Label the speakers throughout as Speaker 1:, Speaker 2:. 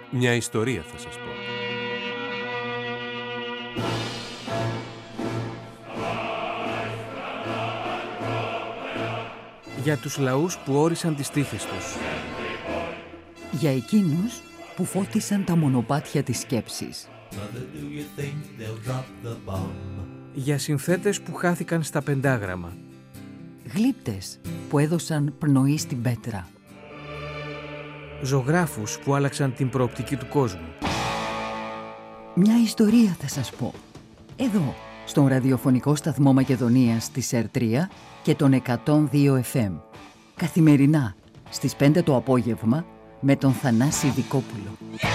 Speaker 1: Μια ιστορία θα σας πω. Για τους λαούς που όρισαν τις τύχες τους.
Speaker 2: Για εκείνους που φώτισαν τα μονοπάτια της σκέψης.
Speaker 1: Για συνθέτες που χάθηκαν στα πεντάγραμμα.
Speaker 2: Γλύπτες που έδωσαν πνοή στην πέτρα.
Speaker 1: Ζωγράφους που άλλαξαν την προοπτική του κόσμου.
Speaker 2: Μια ιστορία θα σας πω. Εδώ, στον ραδιοφωνικό σταθμό Μακεδονίας της ΕΡΤΡΙΑ και τον 102 FM. Καθημερινά, στις 5 το απόγευμα, με τον Θανάση Δικόπουλο.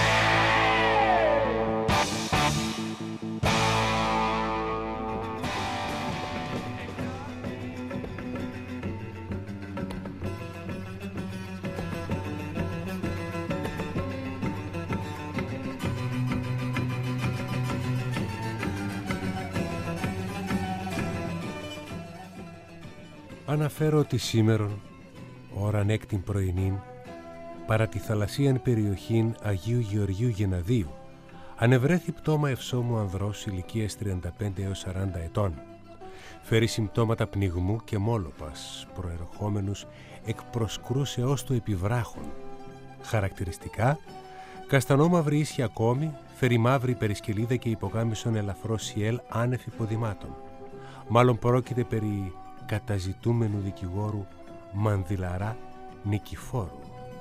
Speaker 1: Αναφέρω ότι σήμερον, ώραν έκτην πρωινήν, παρά τη θαλασσίαν περιοχήν Αγίου Γεωργίου Γεναδίου, ανεβρέθη πτώμα ευσόμου ανδρός ηλικίας 35 έως 40 ετών. Φέρει συμπτώματα πνιγμού και μόλοπας, προερχόμενους εκ προσκρούσεώς του επιβράχων. Χαρακτηριστικά, καστανόμαυρη ίσια ακόμη, φέρει μαύρη περισκελίδα και υπογάμισον ελαφρό σιέλ άνευ υποδημάτων. Μάλλον πρόκειται περί καταζητούμενου δικηγόρου Μανδυλαρά Νικηφόρου.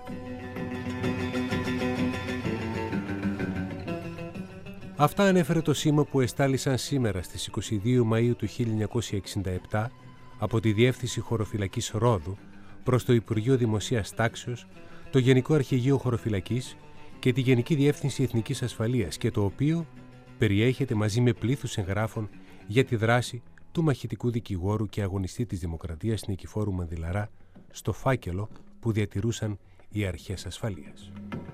Speaker 1: Αυτά ανέφερε το σήμα που εστάλησαν σήμερα στις 22 Μαΐου του 1967 από τη Διεύθυνση Χωροφυλακής Ρόδου προς το Υπουργείο Δημοσίας Τάξεως, το Γενικό Αρχηγείο Χωροφυλακής και τη Γενική Διεύθυνση Εθνικής Ασφαλείας, και το οποίο περιέχεται μαζί με πλήθους εγγράφων για τη δράση του μαχητικού δικηγόρου και αγωνιστή της Δημοκρατίας Νικηφόρου Μανδυλαρά στο φάκελο που διατηρούσαν οι αρχές ασφαλείας.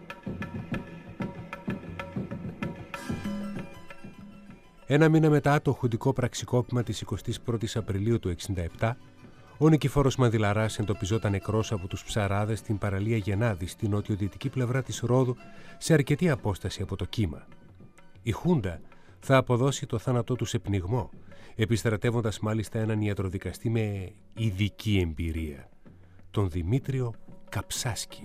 Speaker 1: Ένα μήνα μετά το χουντικό πραξικόπημα της 21ης Απριλίου του 1967, ο Νικηφόρος Μανδυλαράς εντοπιζόταν νεκρός από τους ψαράδες στην παραλία Γενάδη, στην νοτιοδυτική πλευρά της Ρόδου, σε αρκετή απόσταση από το κύμα. Η Χούντα θα αποδώσει το θάνατό του σε πνιγμό, επιστρατεύοντας μάλιστα έναν ιατροδικαστή με ειδική εμπειρία, τον Δημήτριο Καψάσκι.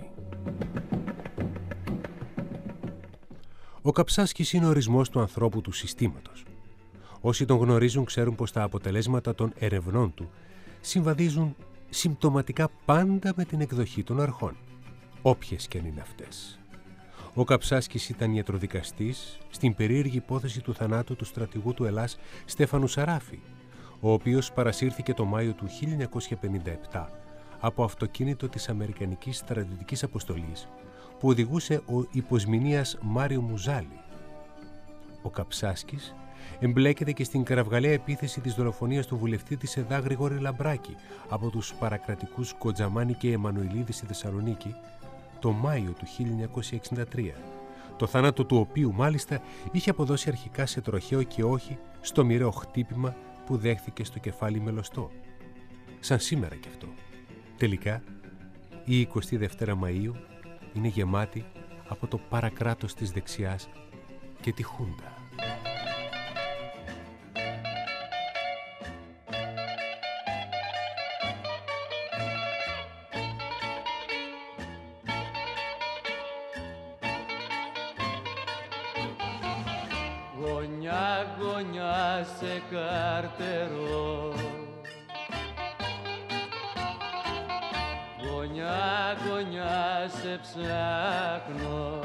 Speaker 1: Ο Καψάσκης είναι ο ορισμός του ανθρώπου του συστήματος. Όσοι τον γνωρίζουν ξέρουν πως τα αποτελέσματα των ερευνών του συμβαδίζουν συμπτωματικά πάντα με την εκδοχή των αρχών, όποιες και αν είναι αυτές. Ο Καψάσκης ήταν ιατροδικαστής στην περίεργη υπόθεση του θανάτου του στρατηγού του Ελλάς Στέφανου Σαράφη, ο οποίος παρασύρθηκε το Μάιο του 1957 από αυτοκίνητο της Αμερικανικής στρατιωτικής αποστολής που οδηγούσε ο υποσμηνίας Μάριο Μουζάλη. Ο Καψάσκης εμπλέκεται και στην κραυγαλαία επίθεση της δολοφονίας του βουλευτή της ΕΔΑ Γρηγόρη Λαμπράκη από τους παρακρατικούς Κοντζαμάνη και Εμμανουηλίδη στη Θεσσαλονίκη το Μάιο του 1963, το θάνατο του οποίου μάλιστα είχε αποδώσει αρχικά σε τροχαίο και όχι στο μοιραίο χτύπημα που δέχθηκε στο κεφάλι μελωστό. Σαν σήμερα κι αυτό. Τελικά, η 22 Μαΐου είναι γεμάτη από το παρακράτος της δεξιάς και τη Χούντα.
Speaker 3: Γωνιά, γωνιά σε καρτερό, γωνιά, γωνιά σε ψάχνω,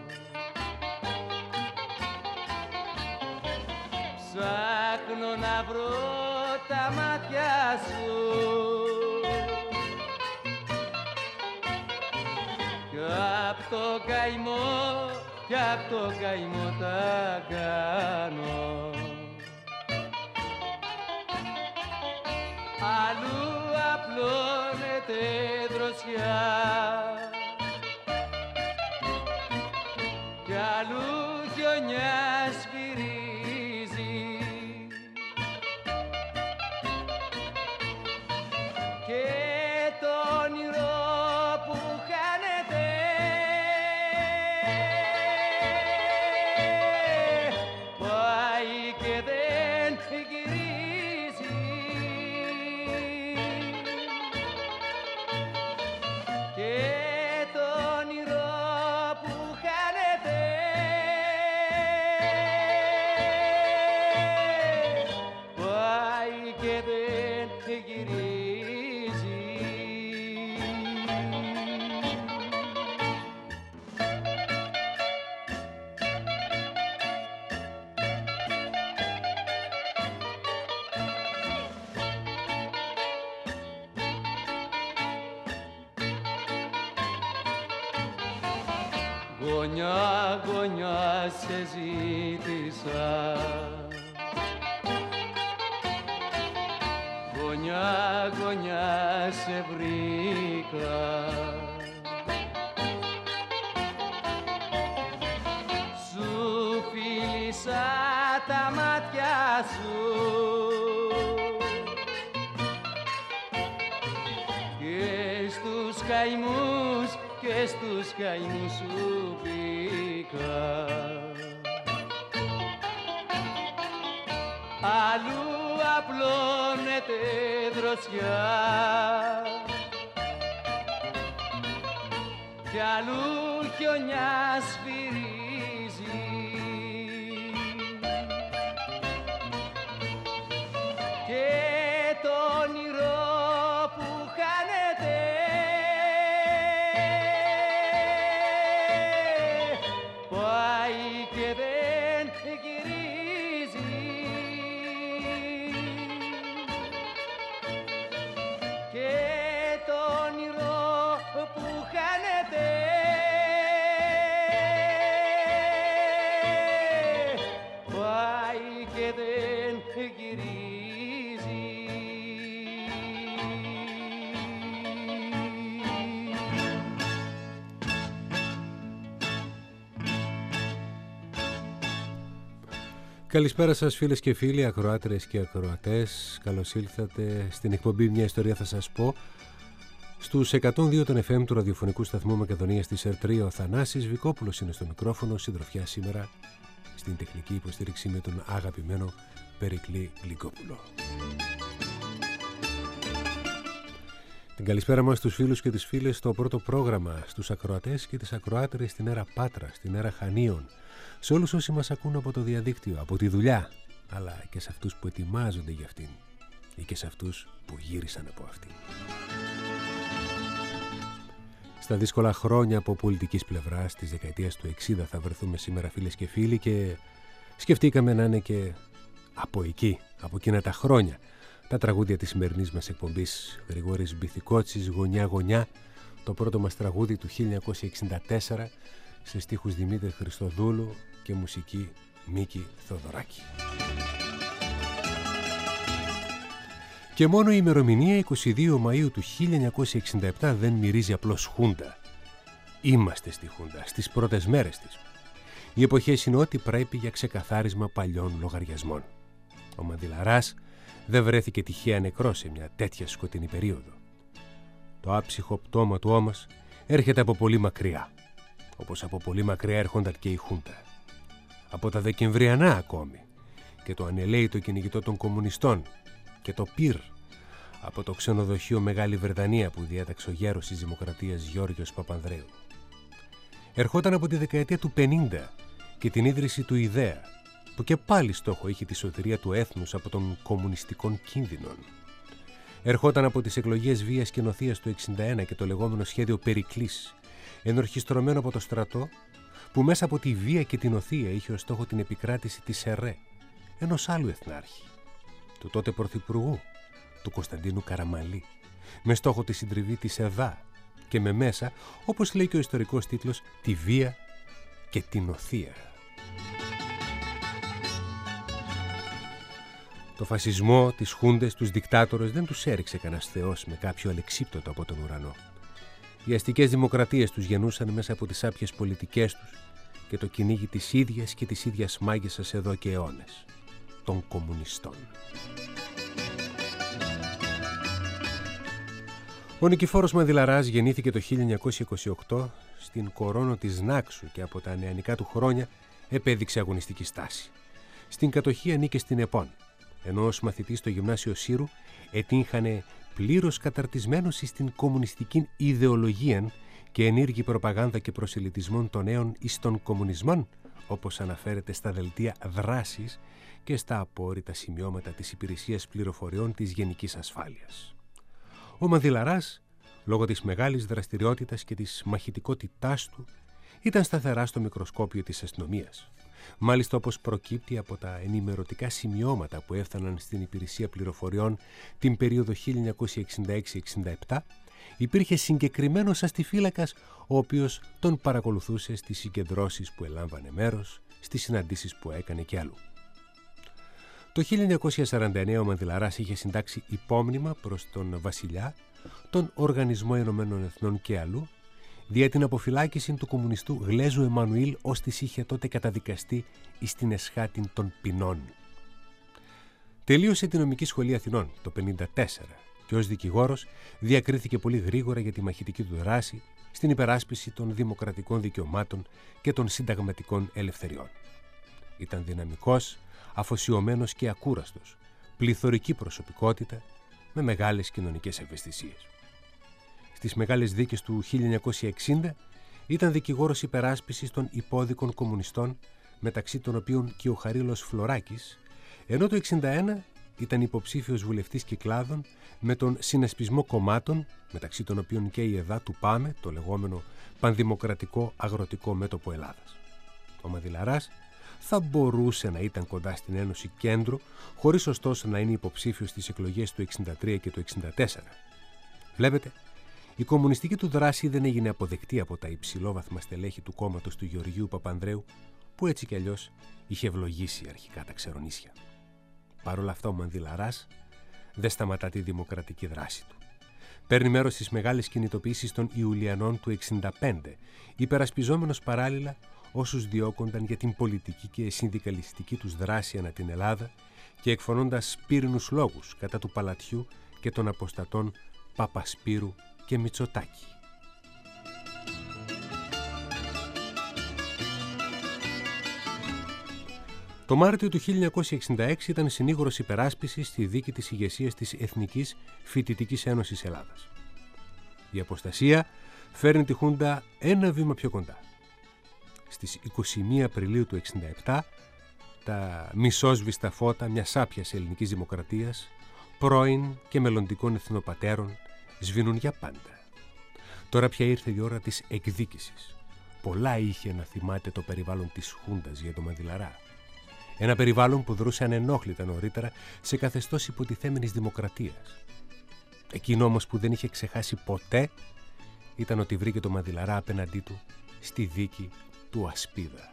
Speaker 3: ψάχνω να βρω τα μάτια σου κι απ' το καημό, κι απ' το καημό τα κάνω. Αλλού απλώνεται δροσιά κι αλλού χιονιά σφυρίζει και το όνειρο που χάνεται γυρίζει. Γωνιά, γωνιά σε ζήτησα, γωνιά, γωνιά σε βρήκα. Σου φίλησα τα μάτια σου και στους καημούς και στους καημούς σου μπήκα. Αλλού απλώνεται δροσιά κι αλλού χιονιά σφυρίζει και το όνειρο που χάνεται πάει και δεν γυρίζει και το όνειρο που χάνεται πάει και δεν γυρίζει.
Speaker 1: Καλησπέρα σας φίλες και φίλοι, ακροάτρες και ακροατές. Καλώς ήλθατε στην εκπομπή «Μια ιστορία θα σας πω». Στους 102 των FM του ραδιοφωνικού σταθμού Μακεδονίας της ΕΡΤΡΙΑ, ο Θανάσης Βικόπουλος είναι στο μικρόφωνο, συντροφιά σήμερα στην τεχνική υποστήριξη με τον αγαπημένο Περικλή Γλυκόπουλο. Την καλησπέρα μας στους φίλους και τις φίλες στο πρώτο πρόγραμμα, στους ακροατές και τις ακροάτρες στην αίρα Πάτρα, στην αίρα Χανίων, σε όλους όσοι μας ακούν από το διαδίκτυο, από τη δουλειά, αλλά και σε αυτούς που ετοιμάζονται για αυτήν ή και σε αυτούς που γύρισαν από αυτήν. Στα δύσκολα χρόνια από πολιτικής πλευράς της δεκαετίας του 60 θα βρεθούμε σήμερα φίλες και φίλοι και σκεφτήκαμε να είναι και από εκεί, από εκείνα τα χρόνια, τα τραγούδια της σημερινής μας εκπομπής. Γρηγόρης Μπιθικότσης, «Γωνιά γωνιά», το πρώτο μας τραγούδι του 1964, σε στίχους Δημήτρη Χριστοδούλου και μουσική Μίκη Θοδωράκη. Και μόνο η ημερομηνία 22 Μαΐου του 1967 δεν μυρίζει απλώς χούντα. Είμαστε στη χούντα, στις πρώτες μέρες της. Οι εποχές είναι ό,τι πρέπει για ξεκαθάρισμα παλιών λογαριασμών. Ο Μανδυλαράς δεν βρέθηκε τυχαία νεκρός σε μια τέτοια σκοτεινή περίοδο. Το άψυχο πτώμα του όμως έρχεται από πολύ μακριά, όπως από πολύ μακριά έρχονταν και η Χούντα. Από τα Δεκεμβριανά ακόμη, και το ανελαίητο κυνηγητό των κομμουνιστών, και το πυρ, από το ξενοδοχείο Μεγάλη Βρετανία που διέταξε ο γέρος της Δημοκρατίας Γιώργος Παπανδρέου. Ερχόταν από τη δεκαετία του 50 και την ίδρυση του Ιδέα, που και πάλι στόχο είχε τη σωτηρία του έθνους από των κομμουνιστικών κίνδυνων. Ερχόταν από τις εκλογές βίας και νοθείας του 61 και το λεγόμενο σχέδιο Περικλής, ενορχιστρωμένο από το στρατό, που μέσα από τη βία και την νοθεία είχε ως στόχο την επικράτηση της ΕΡΕ, ενός άλλου εθνάρχη, του τότε πρωθυπουργού, του Κωνσταντίνου Καραμαλή, με στόχο τη συντριβή της ΕΔΑ και με μέσα, όπως λέει και ο ιστορικός τίτλος, τη βία και την νοθεία. Το φασισμό, τις χούντες, τους δικτάτορες δεν τους έριξε κανένας θεός με κάποιο αλεξίπτωτο από τον ουρανό. Οι αστικές δημοκρατίες τους γεννούσαν μέσα από τις άπιες πολιτικές τους και το κυνήγι της ίδιας και της ίδιας μάγισσας εδώ και αιώνες, των κομμουνιστών. Ο Νικηφόρος Μανδυλαράς γεννήθηκε το 1928 στην Κορώνο της Νάξου και από τα νεανικά του χρόνια επέδειξε αγωνιστική στάση. Στην κατοχή ανήκε στην ΕΠΟΝ, ενώ ως μαθητής στο Γυμνάσιο Σύρου ετύχανε πλήρως καταρτισμένος στην κομμουνιστική ιδεολογία και ενήργη προπαγάνδα και προσελητισμών των νέων εις των κομμουνισμών, όπως αναφέρεται στα δελτία δράσης και στα απόρριτα σημειώματα της Υπηρεσίας Πληροφοριών της Γενικής Ασφάλειας. Ο Μανδυλαράς, λόγω της μεγάλης δραστηριότητας και της μαχητικότητάς του, ήταν σταθερά στο μικροσκόπιο της αστυνομίας. Μάλιστα, όπως προκύπτει από τα ενημερωτικά σημειώματα που έφταναν στην Υπηρεσία Πληροφοριών την περίοδο 1966-67, υπήρχε συγκεκριμένος αστιφύλακας ο οποίος τον παρακολουθούσε στις συγκεντρώσεις που ελάμβανε μέρος, στις συναντήσεις που έκανε και αλλού. Το 1949 ο Μανδυλαράς είχε συντάξει υπόμνημα προς τον Βασιλιά, τον Οργανισμό Ηνωμένων Εθνών και αλλού, δια την αποφυλάκηση του κομμουνιστού Γλέζου Εμμανουήλ, ώστις είχε τότε καταδικαστεί εις την εσχάτην των ποινών. Τελείωσε την νομική σχολή Αθηνών το 1954 και ως δικηγόρος διακρίθηκε πολύ γρήγορα για τη μαχητική του δράση στην υπεράσπιση των δημοκρατικών δικαιωμάτων και των συνταγματικών ελευθεριών. Ήταν δυναμικός, αφοσιωμένος και ακούραστος, πληθωρική προσωπικότητα με μεγάλες κοινωνικές ευαισθησίες. Στις μεγάλες δίκες του 1960 ήταν δικηγόρος υπεράσπισης των υπόδικων κομμουνιστών, μεταξύ των οποίων και ο Χαρίλος Φλωράκης, ενώ το 1961 ήταν υποψήφιος βουλευτής Κυκλάδων με τον συνασπισμό κομμάτων, μεταξύ των οποίων και η ΕΔΑ του ΠΑΜΕ, το λεγόμενο Πανδημοκρατικό Αγροτικό Μέτωπο Ελλάδας. Ο Μανδυλαράς θα μπορούσε να ήταν κοντά στην Ένωση Κέντρο, χωρίς ωστόσο να είναι υποψήφιος στις εκλογές του 1963 και του 1964. Βλέπετε, η κομμουνιστική του δράση δεν έγινε αποδεκτή από τα υψηλόβαθμα στελέχη του κόμματος του Γεωργίου Παπανδρέου, που έτσι κι αλλιώς είχε ευλογήσει αρχικά τα ξερονήσια. Παρ' όλα αυτά ο Μανδυλαράς δεν σταματά τη δημοκρατική δράση του. Παίρνει μέρος στις μεγάλες κινητοποιήσεις των Ιουλιανών του 1965, υπερασπιζόμενος παράλληλα όσους διώκονταν για την πολιτική και συνδικαλιστική τους δράση ανά την Ελλάδα και εκφωνώντας πύρινους λόγους κατά του Παλατιού και των αποστατών Παπασπύρου και Μητσοτάκη. Το Μάρτιο του 1966 ήταν συνήγορος υπεράσπισης στη δίκη της ηγεσίας της Εθνικής Φοιτητικής Ένωσης Ελλάδας. Η αποστασία φέρνει τη Χούντα ένα βήμα πιο κοντά. Στις 21 Απριλίου του 1967, τα μισόσβηστα φώτα μιας άπιας ελληνικής δημοκρατίας, πρώην και μελλοντικών εθνοπατέρων, σβήνουν για πάντα. Τώρα πια ήρθε η ώρα της εκδίκησης. Πολλά είχε να θυμάται το περιβάλλον της Χούντας για τον Μανδυλαρά. Ένα περιβάλλον που δρούσε ανενόχλητα νωρίτερα σε καθεστώς υποτιθέμενης δημοκρατίας. Εκείνο όμως που δεν είχε ξεχάσει ποτέ ήταν ότι βρήκε τον Μανδυλαρά απέναντί του στη δίκη του Ασπίδα.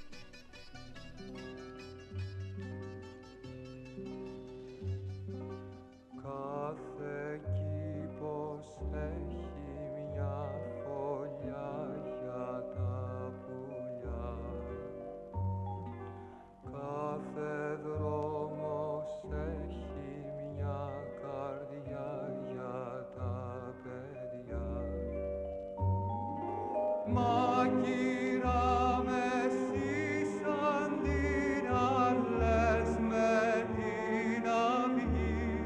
Speaker 3: Κάθε κήπος έχει μια φωλιά για τα πουλιά. Κάθε δρόμος έχει μια καρδιά για τα παιδιά. Μα κύρα με σύσαν την αρλές με την αυγή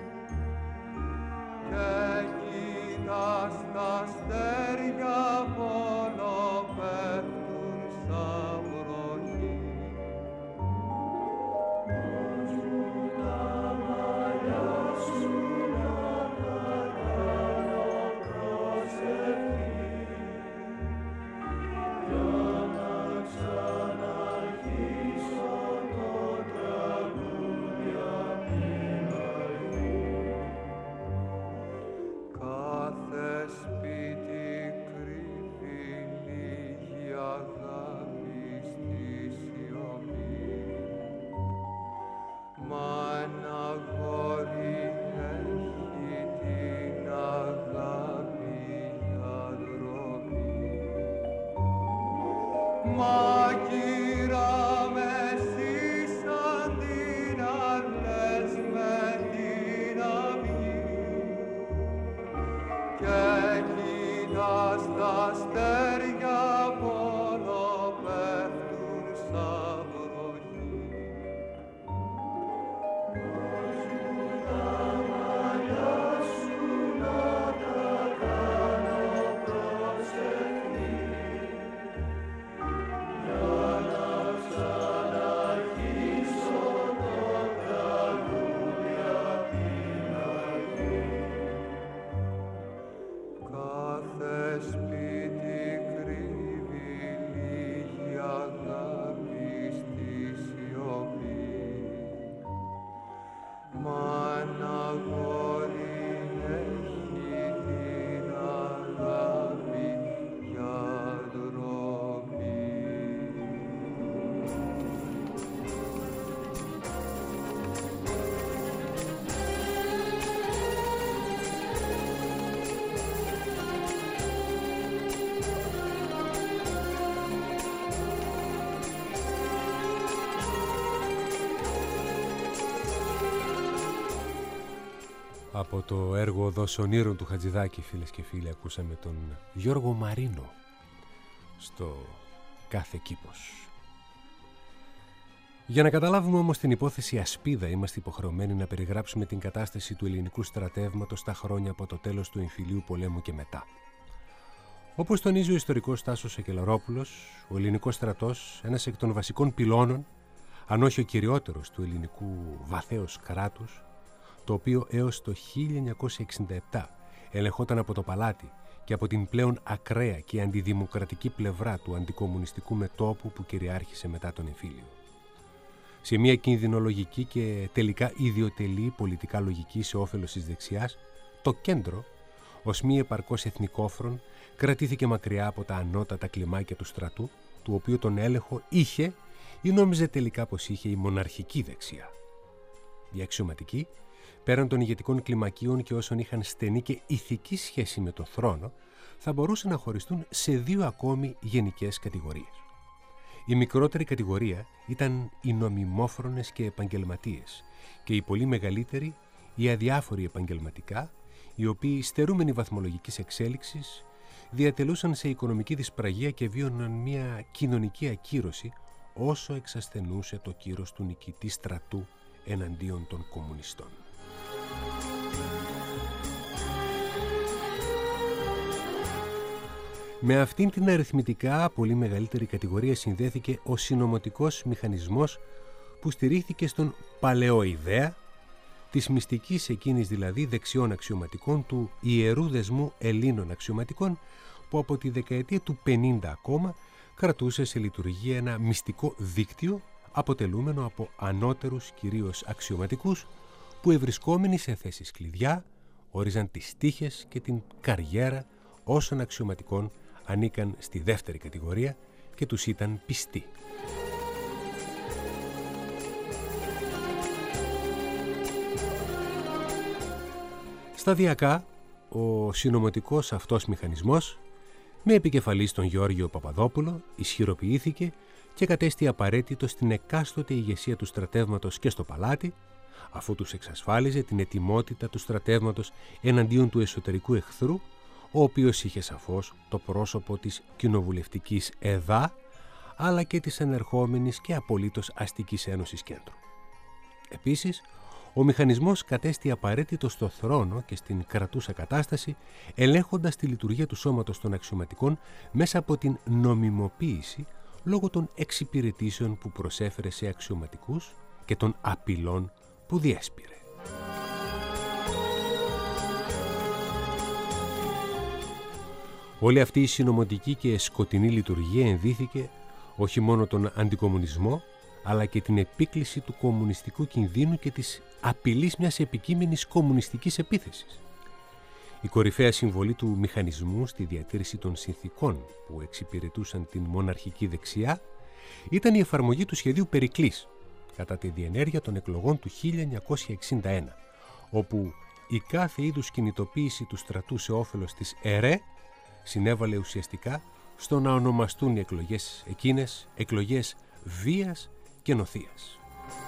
Speaker 3: και κοίτας τα αστέρια μόνο πέφτουν σαν βροχή. Τα μαλλιά σου να τα κάνω προσευχή για να ξαναρχίσω το τραγούδι απ' την αρχή. Κάθε σπίτι κρύβει λίγη αγάπη στη σιωπή, μα ένα αγόρι έχει την αγάπη για ντροπή. Μα κύρα με σύσαν την αρλές με την αυγή και κοίτας τα αστέρια μόνο πέφτουν σαν βροχή. Τα μαλλιά σου να τα κάνω προσευχή για να ξαναρχίσω το
Speaker 1: Από το έργο «Οδός Ονείρων» του Χατζηδάκη, φίλες και φίλοι, ακούσαμε τον Γιώργο Μαρίνο στο «Κάθε κήπος». Για να καταλάβουμε όμως την υπόθεση Ασπίδα, είμαστε υποχρεωμένοι να περιγράψουμε την κατάσταση του ελληνικού στρατεύματος τα χρόνια από το τέλος του εμφυλίου πολέμου και μετά. Όπως τονίζει ο ιστορικός Τάσος Ακελαρόπουλος, ο ελληνικός στρατός, ένας εκ των βασικών πυλώνων, αν όχι ο κυριότερος του ελληνικού βαθέως κράτους, το οποίο έως το 1967 ελεγχόταν από το Παλάτι και από την πλέον ακραία και αντιδημοκρατική πλευρά του αντικομμουνιστικού μετώπου που κυριάρχησε μετά τον εμφύλιο. Σε μια κινδυνολογική και τελικά ιδιωτελή πολιτικά λογική σε όφελος της δεξιάς, το κέντρο, ως μη επαρκώς εθνικόφρον, κρατήθηκε μακριά από τα ανώτατα κλιμάκια του στρατού, του οποίου τον έλεγχο είχε ή νόμιζε τελικά πως είχε η μοναρχική δεξιά. Οι αξιωματικοί, πέραν των ηγετικών κλιμακίων και όσων είχαν στενή και ηθική σχέση με το θρόνο, θα μπορούσαν να χωριστούν σε δύο ακόμη γενικές κατηγορίες. Η μικρότερη κατηγορία ήταν οι νομιμόφρονες και επαγγελματίες και η πολύ μεγαλύτερη οι αδιάφοροι επαγγελματικά, οι οποίοι στερούμενοι βαθμολογικής εξέλιξης διατελούσαν σε οικονομική δυσπραγία και βίωναν μια κοινωνική ακύρωση όσο εξασθενούσε το κύρος του νικητή στρατού εναντίον των κομμουνιστών. Με αυτήν την αριθμητικά πολύ μεγαλύτερη κατηγορία συνδέθηκε ο συνωμοτικός μηχανισμός που στηρίχθηκε στον παλαιό ιδέα της μυστικής εκείνης δηλαδή δεξιών αξιωματικών του ιερού δεσμού Ελλήνων αξιωματικών που από τη δεκαετία του 50 ακόμα κρατούσε σε λειτουργία ένα μυστικό δίκτυο αποτελούμενο από ανώτερους κυρίως αξιωματικούς που ευρισκόμενοι σε θέσεις κλειδιά όριζαν τις τύχες και την καριέρα όσων αξιωματικών ανήκαν στη δεύτερη κατηγορία και τους ήταν πιστοί. Σταδιακά, ο συνωμοτικός αυτός μηχανισμός, με επικεφαλής τον Γεώργιο Παπαδόπουλο, ισχυροποιήθηκε και κατέστη απαραίτητο στην εκάστοτε ηγεσία του στρατεύματος και στο Παλάτι, αφού τους εξασφάλιζε την ετοιμότητα του στρατεύματος εναντίον του εσωτερικού εχθρού, ο οποίος είχε σαφώς το πρόσωπο της κοινοβουλευτικής ΕΔΑ, αλλά και της ενερχόμενης και απολύτως αστικής ένωσης κέντρου. Επίσης, ο μηχανισμός κατέστη απαραίτητο στο θρόνο και στην κρατούσα κατάσταση, ελέγχοντας τη λειτουργία του σώματος των αξιωματικών μέσα από την νομιμοποίηση λόγω των εξυπηρετήσεων που προσέφερε σε αξιωματικούς και των απειλών που διέσπηρε. Όλη αυτή η συνωμοτική και σκοτεινή λειτουργία ενδύθηκε όχι μόνο τον αντικομμουνισμό, αλλά και την επίκληση του κομμουνιστικού κινδύνου και της απειλής μιας επικείμενης κομμουνιστικής επίθεσης. Η κορυφαία συμβολή του μηχανισμού στη διατήρηση των συνθηκών που εξυπηρετούσαν την μοναρχική δεξιά ήταν η εφαρμογή του σχεδίου Περικλής κατά τη διενέργεια των εκλογών του 1961, όπου η κάθε είδους κινητοποίηση του στρατού σε όφελος της ΕΡΕ συνέβαλε ουσιαστικά στο να ονομαστούν οι εκλογές εκείνες εκλογές βίας και νοθείας.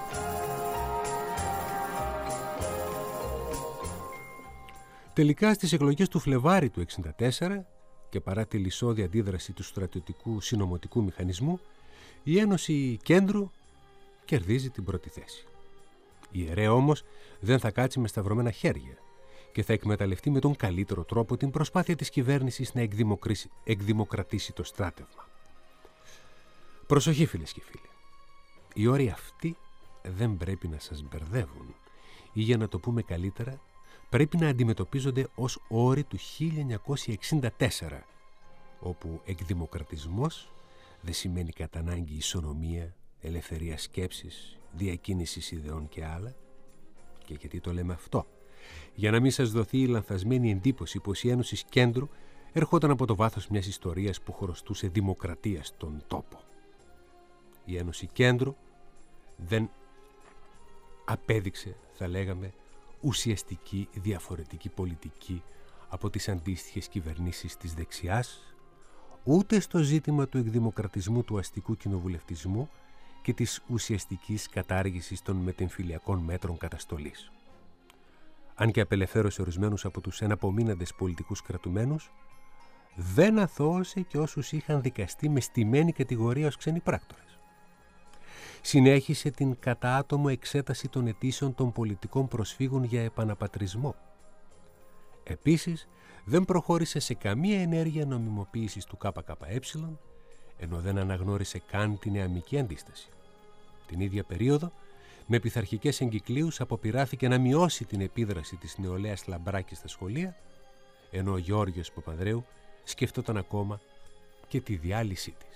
Speaker 1: Τελικά στις εκλογές του Φλεβάρι του 1964 και παρά τη λυσώδη αντίδραση του στρατιωτικού συνωμοτικού μηχανισμού, η Ένωση Κέντρου κερδίζει την πρώτη θέση. Η ΕΡΕ όμως δεν θα κάτσει με σταυρωμένα χέρια και θα εκμεταλλευτεί με τον καλύτερο τρόπο την προσπάθεια της κυβέρνησης να εκδημοκρατήσει το στράτευμα. Προσοχή φίλες και φίλοι, οι όροι αυτοί δεν πρέπει να σας μπερδεύουν ή για να το πούμε καλύτερα, πρέπει να αντιμετωπίζονται ως όροι του 1964, όπου εκδημοκρατισμός δεν σημαίνει κατά ανάγκη ισονομία, ελευθερία σκέψης, διακίνησης ιδεών και άλλα. Και γιατί το λέμε αυτό? Για να μην σας δοθεί η λανθασμένη εντύπωση πως η Ένωση Κέντρου ερχόταν από το βάθος μιας ιστορίας που χρωστούσε δημοκρατία στον τόπο. Η Ένωση Κέντρου δεν απέδειξε, θα λέγαμε, ουσιαστική διαφορετική πολιτική από τις αντίστοιχες κυβερνήσεις της δεξιάς, ούτε στο ζήτημα του εκδημοκρατισμού του αστικού κοινοβουλευτισμού και της ουσιαστικής κατάργησης των μετεμφυλιακών μέτρων καταστολής. αν και απελευθέρωσε ορισμένους από τους εναπομείναντες πολιτικούς κρατουμένους, δεν αθώωσε και όσους είχαν δικαστεί με στημένη κατηγορία ως ξένοι πράκτορες. Συνέχισε την κατά άτομο εξέταση των αιτήσεων των πολιτικών προσφύγων για επαναπατρισμό. Επίσης, δεν προχώρησε σε καμία ενέργεια νομιμοποίησης του ΚΚΕ, ενώ δεν αναγνώρισε καν την νεαμική αντίσταση. Την ίδια περίοδο, με πειθαρχικές εγκυκλίους αποπειράθηκε να μειώσει την επίδραση της νεολαίας Λαμπράκη στα σχολεία, ενώ ο Γεώργιος Παπανδρέου σκεφτόταν ακόμα και τη διάλυσή της.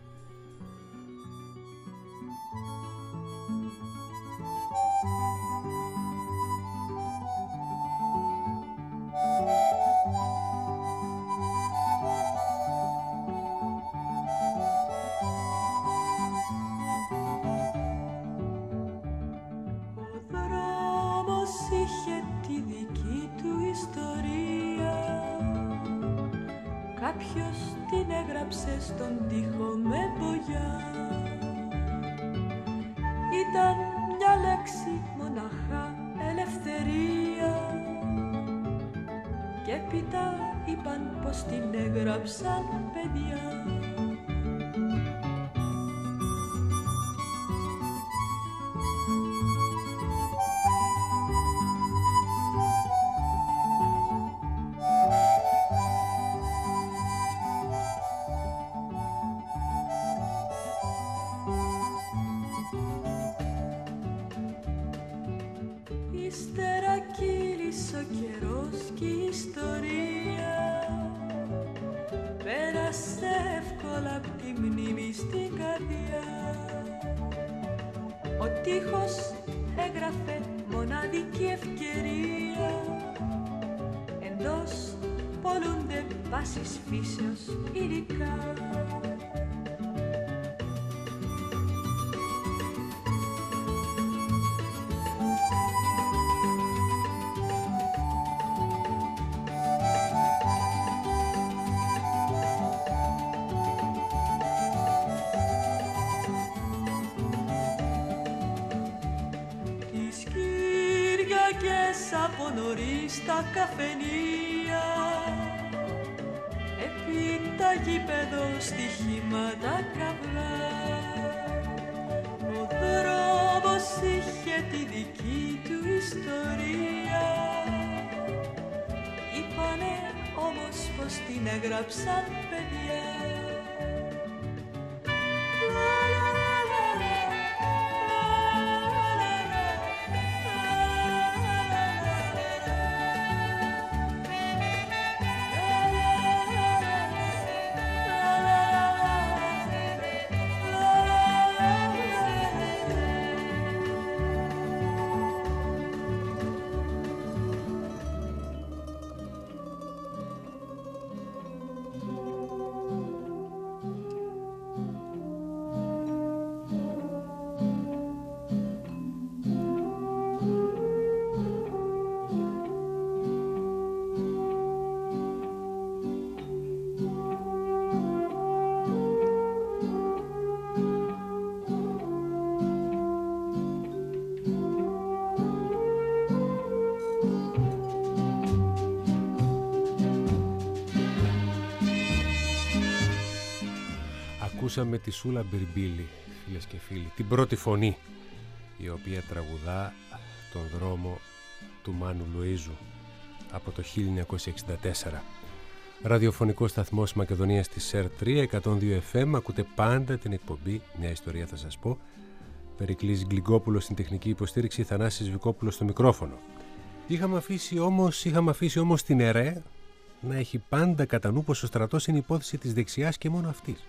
Speaker 4: Κάποιος την έγραψε στον τοίχο με μπογιά. Ήταν μια λέξη μοναχά, ελευθερία. Και έπειτα είπαν πως την έγραψαν παιδιά. Πάσης φύσεως υλικά. Τις Κυριακές από νωρίς τα καφενεία, τα γήπεδο στοιχήματα καυγά. Ο δρόμος είχε τη δική του ιστορία. Είπανε όμως πως την έγραψαν παιδιά.
Speaker 1: Ακούσαμε τη Σούλα Μπιρμπίλη, φίλες και φίλοι, την πρώτη φωνή, η οποία τραγουδά τον δρόμο του Μάνου Λουίζου από το 1964. Ραδιοφωνικός σταθμός Μακεδονίας της ΣΕΡ 3, 102 FM. Ακούτε πάντα την εκπομπή «Μια ιστορία θα σας πω». Περικλής Γκλυγκόπουλος στην τεχνική υποστήριξη, Θανάσης Βικόπουλος στο μικρόφωνο. Είχαμε αφήσει όμως την ΕΡΕ να έχει πάντα κατά νου πως ο στρατός είναι υπόθεση της δεξιάς και μόνο αυτής.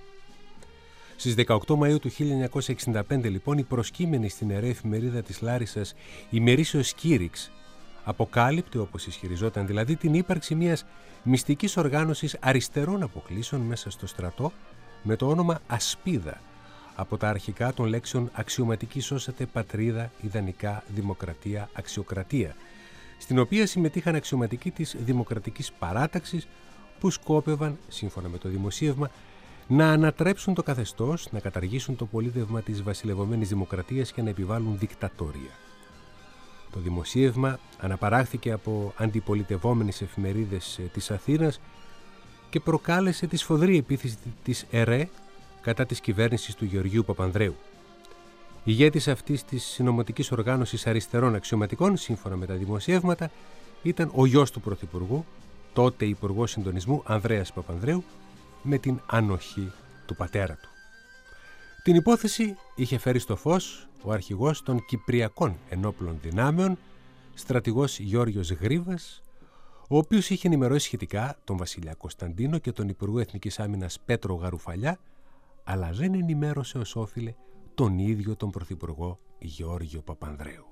Speaker 1: Στις 18 Μαΐου του 1965 λοιπόν η προσκύμενη στην ΕΡΕ εφημερίδα της Λάρισσας ημερήσεως Κήρυξ αποκάλυπτε, όπως ισχυριζόταν δηλαδή, την ύπαρξη μιας μυστικής οργάνωσης αριστερών αποκλήσεων μέσα στο στρατό με το όνομα Ασπίδα, από τα αρχικά των λέξεων αξιωματική σώσατε, πατρίδα, ιδανικά, δημοκρατία, αξιοκρατία, στην οποία συμμετείχαν αξιωματικοί της Δημοκρατικής Παράταξης που σκόπευαν, σύμφωνα με το δημοσίευμα, να ανατρέψουν το καθεστώς, να καταργήσουν το πολίτευμα της βασιλευωμένης δημοκρατίας και να επιβάλλουν δικτατορία. Το δημοσίευμα αναπαράχθηκε από αντιπολιτευόμενες εφημερίδες της Αθήνας και προκάλεσε τη σφοδρή επίθεση της ΕΡΕ κατά της κυβέρνησης του Γεωργίου Παπανδρέου. Ηγέτης αυτής της συνωμοτικής οργάνωσης αριστερών αξιωματικών, σύμφωνα με τα δημοσιεύματα, ήταν ο γιος του Πρωθυπουργού, τότε Υπουργός Συντονισμού Ανδρέας Παπανδρέου, με την ανοχή του πατέρα του. Την υπόθεση είχε φέρει στο φως ο αρχηγός των Κυπριακών Ενόπλων Δυνάμεων, στρατηγός Γιώργος Γρίβας, ο οποίος είχε ενημερώσει σχετικά τον Βασιλιά Κωνσταντίνο και τον Υπουργό Εθνικής Άμυνας Πέτρο Γαρουφαλιά, αλλά δεν ενημέρωσε ως όφιλε τον ίδιο τον Πρωθυπουργό Γεώργιο Παπανδρέου.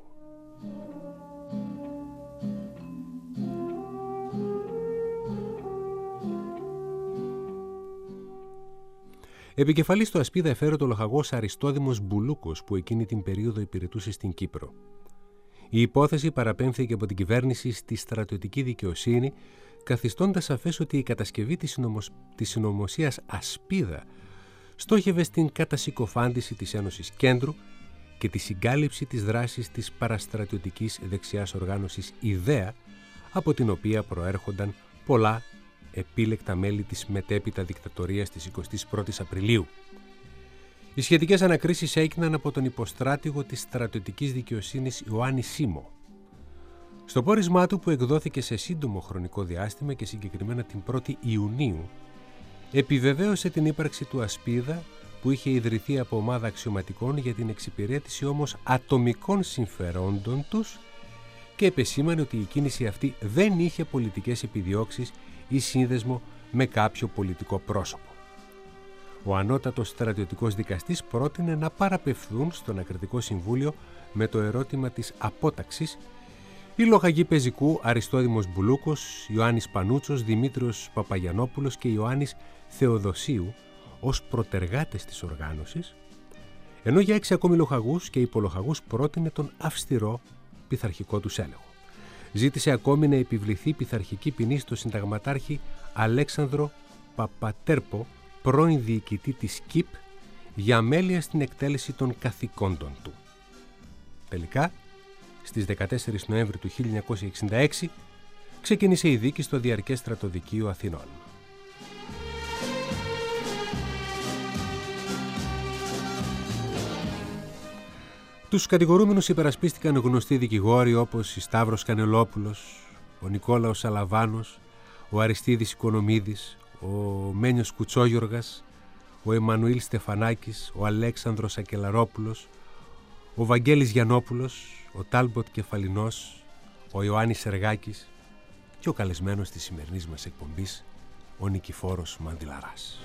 Speaker 1: Επικεφαλής του Ασπίδα εφαίρεται ο λοχαγός Αριστόδημος Μπουλούκος, που εκείνη την περίοδο υπηρετούσε στην Κύπρο. Η υπόθεση παραπέμφθηκε από την κυβέρνηση στη στρατιωτική δικαιοσύνη, καθιστώντας σαφές ότι η κατασκευή της συνωμοσίας Ασπίδα στόχευε στην κατασυκοφάντηση της Ένωσης Κέντρου και τη συγκάλυψη της δράσης της παραστρατιωτικής δεξιάς οργάνωσης Ιδέα, από την οποία προέρχονταν πολλά επίλεκτα μέλη της μετέπειτα δικτατορίας της 21ης Απριλίου. Οι σχετικές ανακρίσεις έγιναν από τον υποστράτηγο της στρατιωτικής δικαιοσύνης Ιωάννη Σίμω. Στο πόρισμά του, που εκδόθηκε σε σύντομο χρονικό διάστημα και συγκεκριμένα την 1η Ιουνίου, επιβεβαίωσε την ύπαρξη του Ασπίδα, που είχε ιδρυθεί από ομάδα αξιωματικών για την εξυπηρέτηση όμως ατομικών συμφερόντων τους, και επεσήμανε ότι η κίνηση αυτή δεν είχε πολιτικές επιδιώξεις ή σύνδεσμο με κάποιο πολιτικό πρόσωπο. Ο ανώτατος στρατιωτικός δικαστής πρότεινε να παραπευθούν στον Ακριτικό Συμβούλιο με το ερώτημα της απόταξης οι λοχαγοί πεζικού Αριστόδημος Μπουλούκος, Ιωάννης Πανούτσος, Δημήτριος Παπαγιαννόπουλος και Ιωάννης Θεοδοσίου ως προτεργάτες της οργάνωσης, ενώ για 6 ακόμη λοχαγούς και υπολοχαγούς πρότεινε τον αυστηρό πειθαρχικό τους έλεγχο. Ζήτησε ακόμη να επιβληθεί πειθαρχική ποινή στο συνταγματάρχη Αλέξανδρο Παπατέρπο, πρώην διοικητή της ΚΙΠ, για αμέλεια στην εκτέλεση των καθηκόντων του. Τελικά, στις 14 Νοέμβρη του 1966, ξεκίνησε η δίκη στο Διαρκές Στρατοδικείο Αθηνών. Τους κατηγορούμενους υπερασπίστηκαν γνωστοί δικηγόροι όπως η Σταύρος Κανελόπουλος, ο Νικόλαος Αλαβάνος, ο Αριστίδης Οικονομίδης, ο Μένιος Κουτσόγιοργας, ο Εμμανουήλ Στεφανάκης, ο Αλέξανδρος Ακελαρόπουλος, ο Βαγγέλης Γιαννόπουλος, ο Τάλμποτ Κεφαλινός, ο Ιωάννης Σεργάκης και ο καλεσμένος της σημερινής μας εκπομπής, ο Νικηφόρος Μαντιλαράς.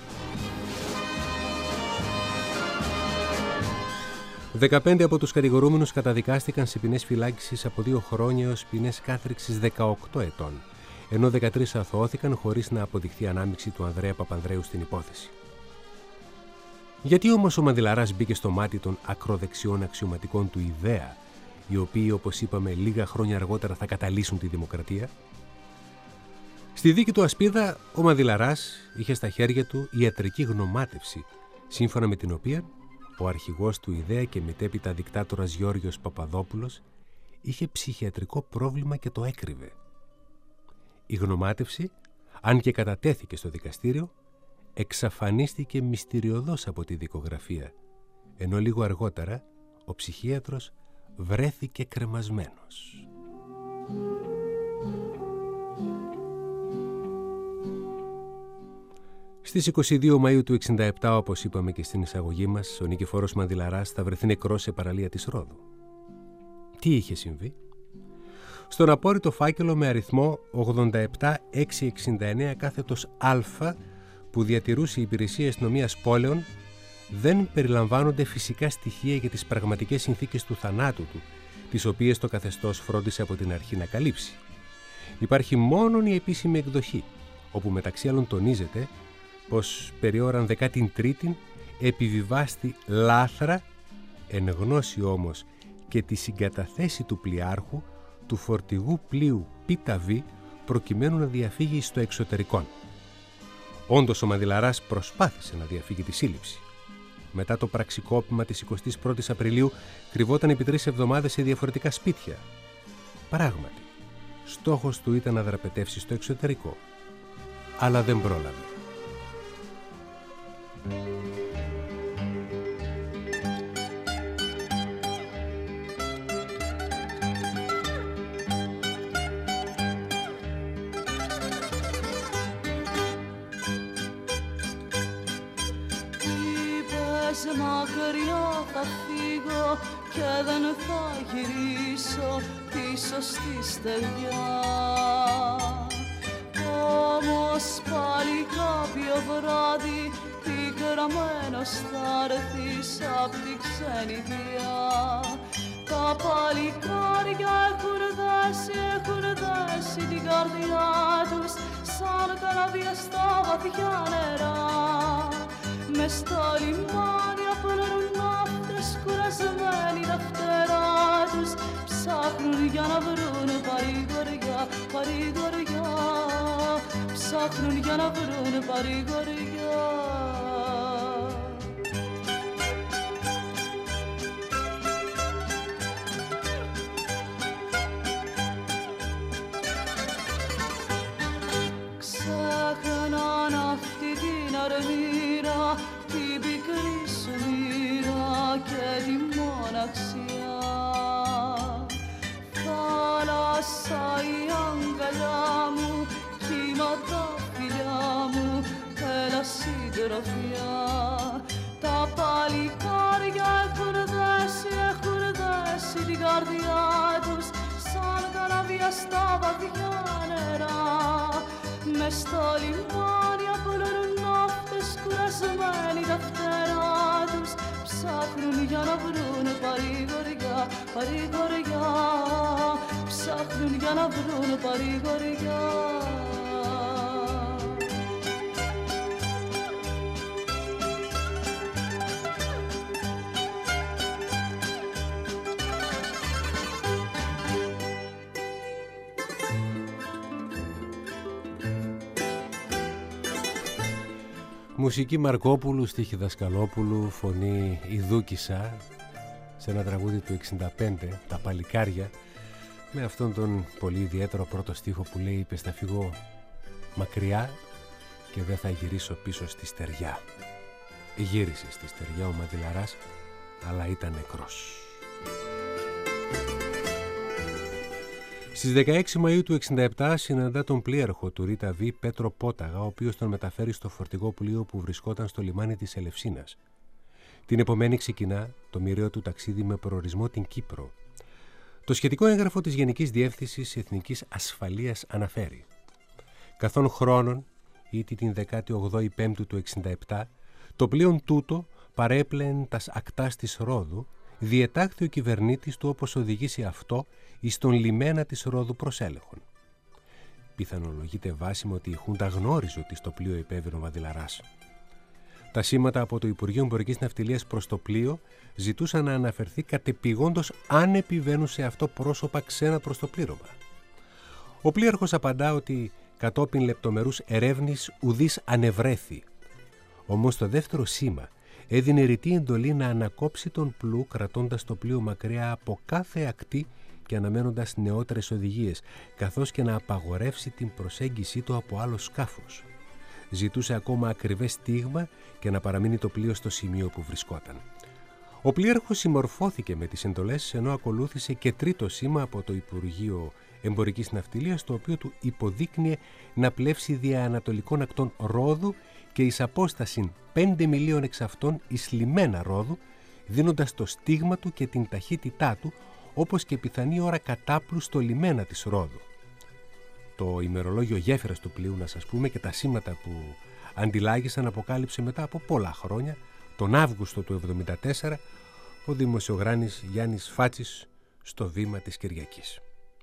Speaker 1: 15 από τους κατηγορούμενους καταδικάστηκαν σε ποινές φυλάκισης από 2 χρόνια έως ποινές κάθριξης 18 ετών, ενώ 13 αθωώθηκαν χωρίς να αποδειχθεί ανάμειξη του Ανδρέα Παπανδρέου στην υπόθεση. Γιατί όμως ο Μαντιλαράς μπήκε στο μάτι των ακροδεξιών αξιωματικών του Ιδέα, οι οποίοι, όπως είπαμε, λίγα χρόνια αργότερα θα καταλύσουν τη δημοκρατία? Στη δίκη του Ασπίδα, ο Μαντιλαράς είχε στα χέρια του ιατρική γνωμάτευση, σύμφωνα με την οποία ο αρχηγός του Ιδέα και μετέπειτα δικτάτορας Γιώργος Παπαδόπουλος είχε ψυχιατρικό πρόβλημα και το έκρυβε. Η γνωμάτευση, αν και κατατέθηκε στο δικαστήριο, εξαφανίστηκε μυστηριωδώς από τη δικογραφία, ενώ λίγο αργότερα ο ψυχίατρος βρέθηκε κρεμασμένος. Στις 22 Μαΐου του 1967, όπως είπαμε και στην εισαγωγή μας, ο Νικηφόρος Μαντιλαράς θα βρεθεί νεκρός σε παραλία της Ρόδου. Τι είχε συμβεί? Στον απόρριτο φάκελο με αριθμό 87669 κάθετος Α, που διατηρούσε η Υπηρεσία Αστυνομίας Πόλεων, δεν περιλαμβάνονται φυσικά στοιχεία για τις πραγματικές συνθήκες του θανάτου του, τις οποίες το καθεστώς φρόντισε από την αρχή να καλύψει. Υπάρχει μόνον η επίσημη εκδοχή, όπου μεταξύ άλλων τονίζεται πως περιώραν 13η επιβιβάστη λάθρα, εν γνώση όμως και τη συγκαταθέση του πλοιάρχου του φορτηγού πλοίου ΠΒ, προκειμένου να διαφύγει στο εξωτερικό. Όντως ο Μαντιλαράς προσπάθησε να διαφύγει τη σύλληψη. Μετά το πραξικόπημα της 21ης Απριλίου κρυβόταν επί 3 εβδομάδες σε διαφορετικά σπίτια. Πράγματι, στόχος του ήταν να δραπετεύσει στο εξωτερικό, αλλά δεν πρόλαβε.
Speaker 5: Μακριά θα φύγω και δεν θα γυρίσω πίσω στη στεριά. Όμως πάλι κάποιο βράδυ πικραμένος θα έρθεις απ' τη ξενιδιά. Τα παλικάρια έχουν δέσει την καρδιά τους σαν καράβια στα βαθιά νερά. Μες στα λιμάνια πλένουν ναύτες κουρασμένοι τα φτερά τους. Ψάχνουν για να βρουν παρηγοριά, παρηγοριά. Ψάχνουν για να βρουν παρηγοριά. Ξέχναν αυτή την αρμήρα, την πικρή σου μοίρα και τη μοναξιά. Θάλασσα η αγκαλιά μου, κύμα τα φιλιά μου, έλα συντροφιά. Τα παλικάρια έχουν δέσει την καρδιά τους σαν καράβια στα βαθιά νερά. Μες στα λιμάνια πλένουν ναύτες κουρασμένοι τα φτερά τους. Ψάχνουν για να βρουν παρηγοριά, παρηγοριά. Ψάχνουν για να βρουν παρηγοριά.
Speaker 1: Μουσική Μαρκόπουλου, στίχη Δασκαλόπουλου, φωνή Ιδούκισσα, σε ένα τραγούδι του 65, «Τα Παλικάρια», με αυτόν τον πολύ ιδιαίτερο πρώτο στίχο που λέει «Είπες θα φύγω μακριά και δεν θα γυρίσω πίσω στη στεριά». Γύρισε στη στεριά ο Μαντιλαράς, αλλά ήταν νεκρός. Στις 16 Μαΐου του 1967 συναντά τον πλοίαρχο του Ρίτα Β, Πέτρο Πόταγα, ο οποίος τον μεταφέρει στο φορτηγό πλοίο που βρισκόταν στο λιμάνι της Ελευσίνας. Την επομένη ξεκινά το μοιραίο του ταξίδι με προορισμό την Κύπρο. Το σχετικό έγγραφο της Γενικής Διεύθυνσης Εθνικής Ασφαλείας αναφέρει: καθόν χρόνων, ήτι την 18η Πέμπτου του 1967, το πλοίον τούτο παρέπλεεν τας ακτάς της Ρόδου, διετάχθη ο κυβερνήτης του όπως οδηγήσει αυτό εις τον λιμένα της Ρόδου προς έλεγχον. Πιθανολογείται βάσιμο ότι η Χούντα γνώριζε ότι στο πλοίο υπέβαινε ο Μαντιλαράς. Τα σήματα από το Υπουργείο Εμπορικής Ναυτιλίας προς το πλοίο ζητούσαν να αναφερθεί κατεπηγόντως αν επιβαίνουν σε αυτό πρόσωπα ξένα προς το πλήρωμα. Ο πλοίαρχος απαντά ότι κατόπιν λεπτομερούς ερεύνης ουδής ανευρέθη. Όμως το δεύτερο σήμα έδινε ρητή εντολή να ανακόψει τον πλού κρατώντας το πλοίο μακριά από κάθε ακτή και αναμένοντας νεότερες οδηγίες, καθώς και να απαγορεύσει την προσέγγιση του από άλλο σκάφος. Ζητούσε ακόμα ακριβές στίγμα και να παραμείνει το πλοίο στο σημείο που βρισκόταν. Ο πλοίαρχος συμμορφώθηκε με τις εντολές, ενώ ακολούθησε και τρίτο σήμα από το Υπουργείο Εμπορικής Ναυτιλίας, το οποίο του υποδείκνυε να πλεύσει δια ανατολικών ακτών Ρόδου και εις απόσταση 5 μιλίων εξ αυτών εις λιμένα Ρόδου, δίνοντας το στίγμα του και την ταχύτητά του, όπως και πιθανή ώρα κατάπλου στο λιμένα της Ρόδου. Το ημερολόγιο γέφυρας του πλοίου, να σας πούμε, και τα σήματα που αντιλάγησαν αποκάλυψε μετά από πολλά χρόνια, τον Αύγουστο του 1974, ο δημοσιογράφος Γιάννης Φάτσης στο Βήμα της Κυριακής.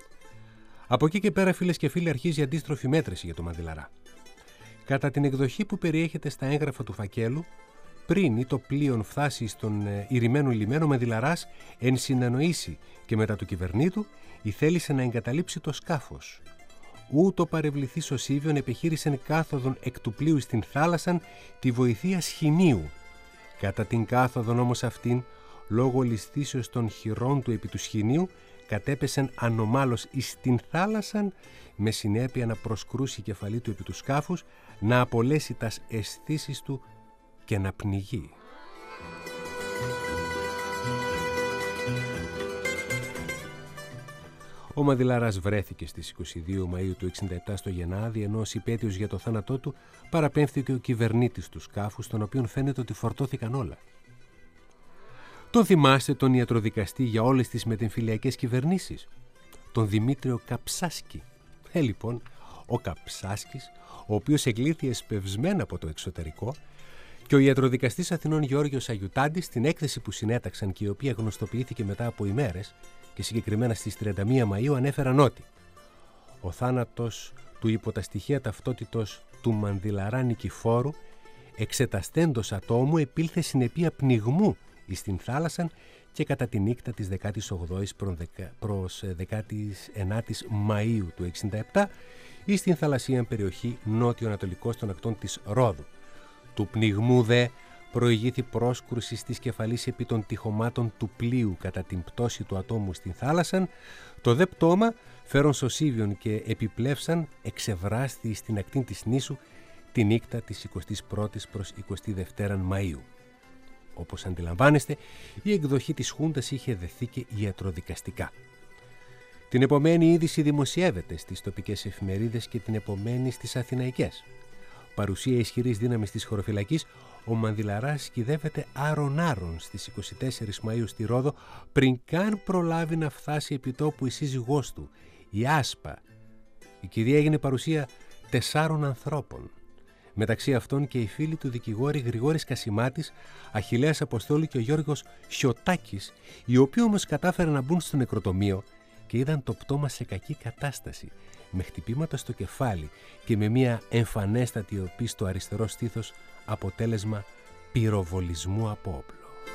Speaker 1: Από εκεί και πέρα, φίλες και φίλοι, αρχίζει η αντίστροφη μέτρηση για το Μαντιλαρά. Κατά την εκδοχή που περιέχεται στα έγγραφα του φακέλου, πριν το πλοίο φτάσει στον ηρημένο λιμένο, ο Μαντιλαράς, εν συνεννοήσει και μετά του κυβερνήτου, ηθέλησε να εγκαταλείψει το σκάφος. Ούτω παρευληθής ο Σίβιον επιχείρησεν κάθοδον εκ του πλοίου στην θάλασσαν τη βοηθεία σχοινίου. Κατά την κάθοδον όμως αυτήν, λόγω ληστήσεως των χειρών του επί του σχοινίου, κατέπεσεν ανομάλως εις την θάλασσαν, με συνέπεια να προσκρούσει η κεφαλή του επί του σκάφους, να απολέσει τας αισθήσεις του και να πνιγεί. Ο Μανδυλαράς βρέθηκε στις 22 Μαΐου του 1967 στο Γενάδη, ενώ ως υπέτειος για το θάνατό του παραπέμφθηκε ο κυβερνήτης του σκάφους, τον οποίον φαίνεται ότι φορτώθηκαν όλα. Τον θυμάστε τον ιατροδικαστή για όλες τις μετεμφυλιακές κυβερνήσεις, τον Δημήτριο Καψάσκη. Λοιπόν, ο Καψάσκης, ο οποίος εγκλήθη εσπευσμένα από το εξωτερικό, και ο ιατροδικαστής Αθηνών Γεώργιος Αγιουτάντης, στην έκθεση που συνέταξαν και η οποία γνωστοποιήθηκε μετά από ημέρες, και συγκεκριμένα στις 31 Μαΐου, ανέφεραν ότι ο θάνατος του υπό τα στοιχεία ταυτότητος του Μανδυλαρά Νικηφόρου, εξεταστέντος ατόμου, επήλθε συνεπία πνιγμού εις την θάλασσαν και κατά τη νύχτα της 18ης προς 19ης Μαΐου του 1967 εις στην θαλασσίαν περιοχή νότιο-ανατολικός των ακτών της Ρόδου. Του πνιγμού δε προηγήθη πρόσκρουση της κεφαλής επί των τυχωμάτων του πλοίου κατά την πτώση του ατόμου στην θάλασσαν, το δε πτώμα φέρον σωσίβιον και επιπλεύσαν εξευράστη στην ακτή της νήσου τη νύχτα της 21ης προς 22ης Μαΐου. Όπως αντιλαμβάνεστε, η εκδοχή της Χούντας είχε δεθεί και ιατροδικαστικά. Την επομένη είδηση δημοσιεύεται στις τοπικές εφημερίδες και την επομένη στις αθηναϊκές. Παρουσία ισχυρής δύναμης της χωροφυλακής, ο Μανδυλαράς σκηδεύεται άρον-άρον στις 24 Μαΐου στη Ρόδο, πριν καν προλάβει να φτάσει επί τόπου η σύζυγός του, η Άσπα. Η κηδεία έγινε παρουσία 4 ανθρώπων. Μεταξύ αυτών και οι φίλοι του δικηγόρη Γρηγόρης Κασιμάτης, Αχιλλέας Αποστόλου και ο Γιώργος Χιωτάκης, οι οποίοι όμως κατάφεραν να μπουν στο νεκροτομείο και είδαν το πτώμα σε κακή κατάσταση, με χτυπήματα στο κεφάλι και με μια εμφανέστατη οπή στο αριστερό στήθος, αποτέλεσμα πυροβολισμού από όπλο.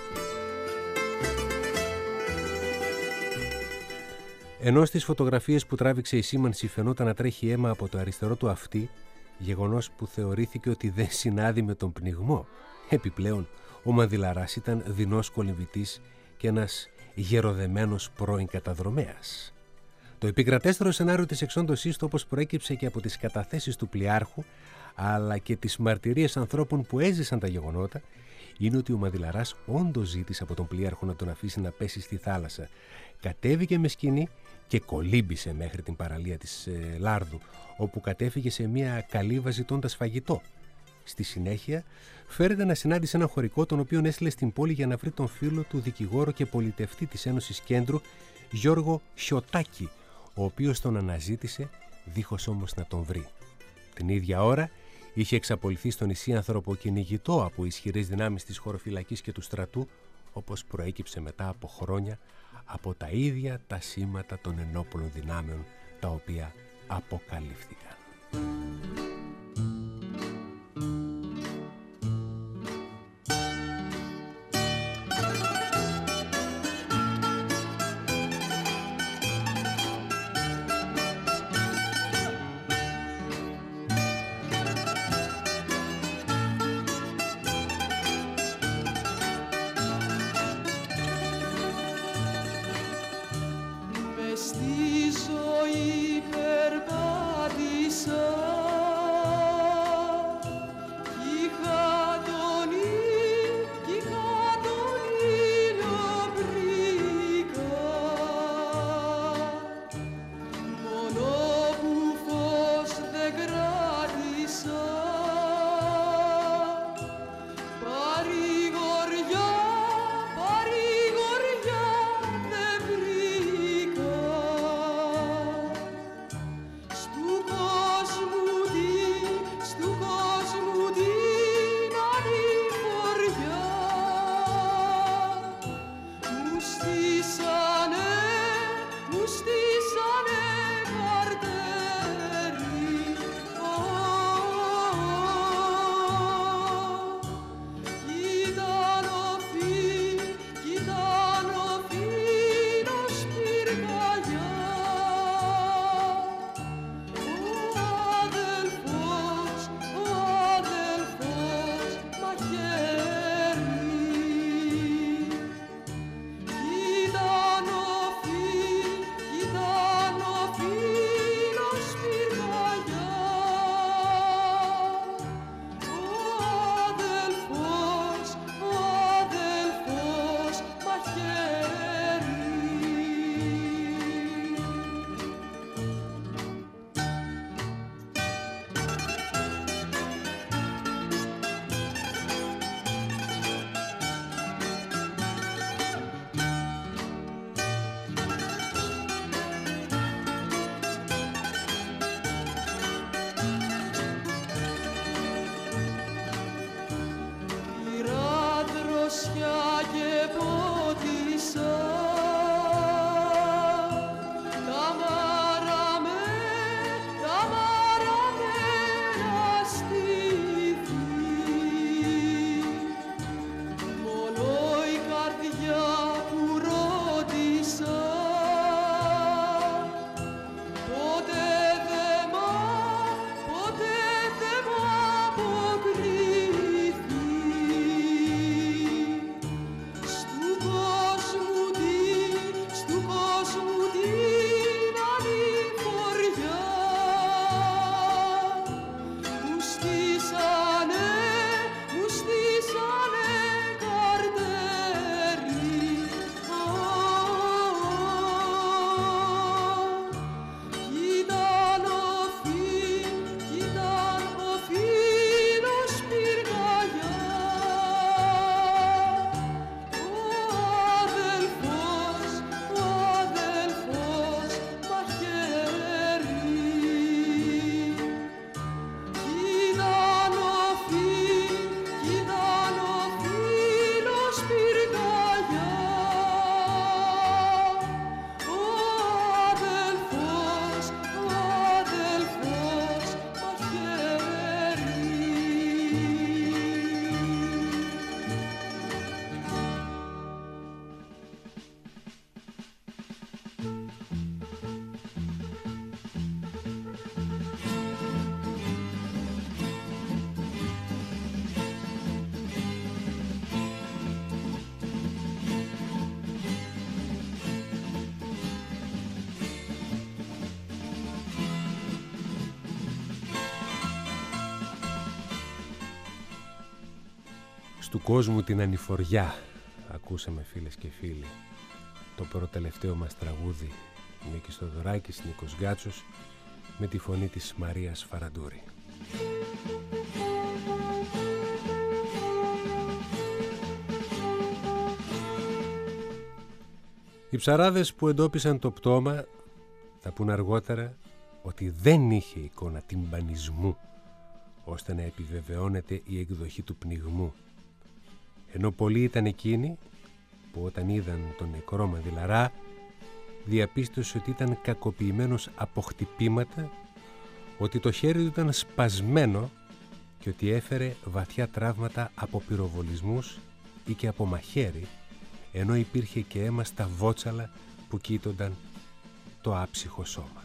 Speaker 1: Ενώ στις φωτογραφίες που τράβηξε η σήμανση φαινόταν να τρέχει αίμα από το αριστερό του αυτί, γεγονός που θεωρήθηκε ότι δεν συνάδει με τον πνιγμό. Επιπλέον, ο Μανδυλαράς ήταν δεινός κολυμβητής και ένας γεροδεμένος πρώην καταδρομέας. Το επικρατέστερο σενάριο της εξόντωσής του, όπως προέκυψε και από τις καταθέσεις του πλοιάρχου, αλλά και τις μαρτυρίες ανθρώπων που έζησαν τα γεγονότα, είναι ότι ο Μανδυλαράς όντως ζήτησε από τον πλοιάρχο να τον αφήσει να πέσει στη θάλασσα. Κατέβηκε με σκηνή και κολύμπησε μέχρι την παραλία της Λάρδου, όπου κατέφυγε σε μια καλύβα ζητώντας φαγητό. Στη συνέχεια, φέρεται να συνάντησε έναν χωρικό, τον οποίον έστειλε στην πόλη για να βρει τον φίλο του δικηγόρο και πολιτευτή της Ένωσης Κέντρου, Γιώργο Χιωτάκη, ο οποίος τον αναζήτησε, δίχως όμως να τον βρει. Την ίδια ώρα είχε εξαπολυθεί στο νησί ανθρωποκυνηγητό από ισχυρές δυνάμεις της χωροφυλακής και του στρατού, όπως προέκυψε μετά από χρόνια από τα ίδια τα σήματα των ενόπλων δυνάμεων, τα οποία αποκαλύφθηκαν.
Speaker 5: Στη ζωή περπάτησα
Speaker 1: Στου κόσμου την ανηφοριά ακούσαμε, φίλες και φίλοι, το προτελευταίο μας τραγούδι Νίκης Θοδωράκης, Νίκος Γκάτσος, με τη φωνή της Μαρίας Φαραντούρη. Οι ψαράδες που εντόπισαν το πτώμα θα πούν αργότερα ότι δεν είχε εικόνα τυμπανισμού ώστε να επιβεβαιώνεται η εκδοχή του πνιγμού, ενώ πολλοί ήταν εκείνοι που όταν είδαν τον νεκρό Μανδυλαρά διαπίστωσε ότι ήταν κακοποιημένος από χτυπήματα, ότι το χέρι του ήταν σπασμένο και ότι έφερε βαθιά τραύματα από πυροβολισμούς ή και από μαχαίρι, ενώ υπήρχε και αίμα στα βότσαλα που κοίτονταν το άψυχο σώμα.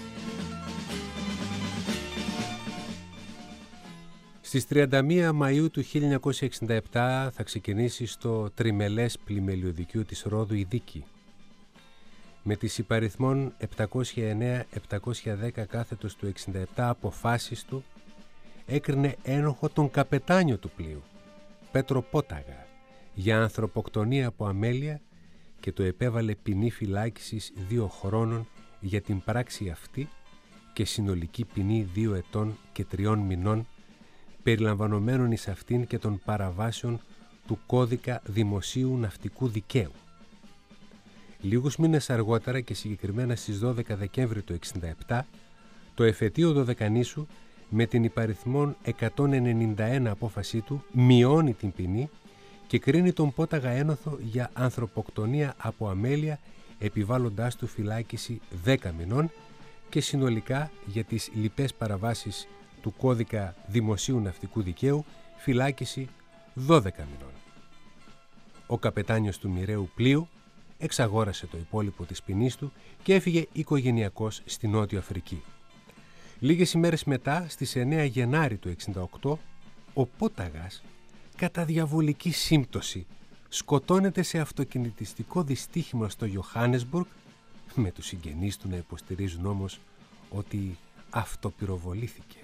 Speaker 1: Στις 31 Μαΐου του 1967 θα ξεκινήσει στο τριμελές πλημελιωδικείο της Ρόδου η δίκη. Με τις υπαριθμών 709-710 κάθετος του 67 αποφάσεις του έκρινε ένοχο τον καπετάνιο του πλοίου, Πέτρο Πόταγα, για ανθρωποκτονία από αμέλεια και το επέβαλε ποινή φυλάκισης 2 χρόνων για την πράξη αυτή και συνολική ποινή 2 ετών και 3 μηνών, περιλαμβανομένων εις αυτήν και των παραβάσεων του κώδικα δημοσίου ναυτικού δικαίου. Λίγους μήνες αργότερα και συγκεκριμένα στις 12 Δεκέμβρη του 1967, το εφετείο Δωδεκανήσου με την υπαριθμόν 191 απόφασή του μειώνει την ποινή και κρίνει τον Πόταγα ένοχο για ανθρωποκτονία από αμέλεια, επιβάλλοντάς του φυλάκιση 10 μηνών και συνολικά για τις λοιπές παραβάσεις του κώδικα δημοσίου ναυτικού δικαίου φυλάκιση 12 μηνών. Ο καπετάνιος του μοιραίου πλοίου εξαγόρασε το υπόλοιπο της ποινής του και έφυγε οικογενειακός στη Νότιο Αφρική. Λίγες ημέρες μετά, στις 9 Γενάρη του 1968, ο Πόταγας, κατά διαβολική σύμπτωση, σκοτώνεται σε αυτοκινητιστικό δυστύχημα στο Ιωάννεσμπουργκ, με τους συγγενείς του να υποστηρίζουν όμως ότι αυτοπυροβολήθηκε.